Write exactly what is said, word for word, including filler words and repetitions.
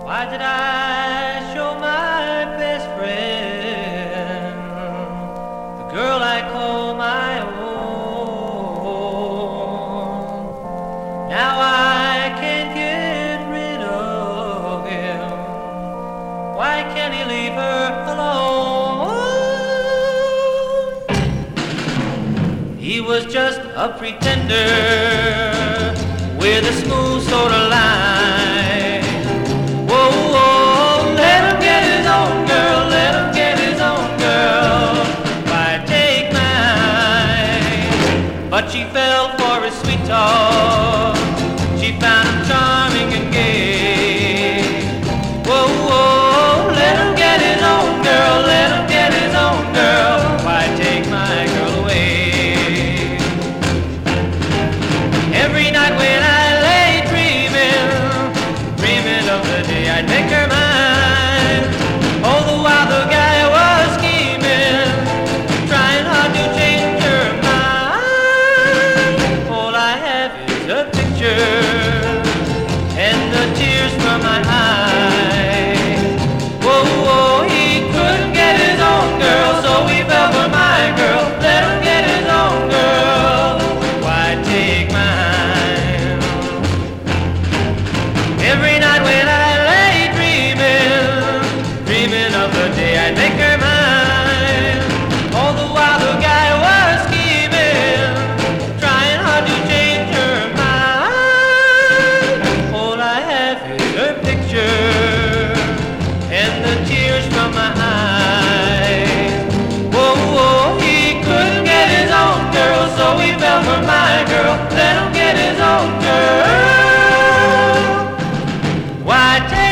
Why did I show my best friend the girl I call my own? Now I can't get rid of him. Why can't he leave her alone? He was just a pretender with a smooth sort of line. Whoa, whoa, let him get his own girl, let him get his own girl. Why take mine? But she fell for his sweet talk. She found him charming and gay. Whoa, whoa, let him get his own girl, let him get his own girl. Why take my girl away? Every night when I lay dreaming, dreaming of the day I'd make her mine. All the while the guy was scheming, trying hard to change her mind. All I have is a picture and the tears from my eyes. Whoa, whoa, he couldn't get his own girl, so he fell for my girl. Let him get his own girl. Why take mine? Every night when I lay dreaming, dreaming of the day I'd make her mine. All the while the guy was scheming, trying hard to change her mind. All I have is her picture and the tears from my eyes. Whoa, whoa, he couldn't get his own girl, so he fell for my girl. Let him get his own girl. Why take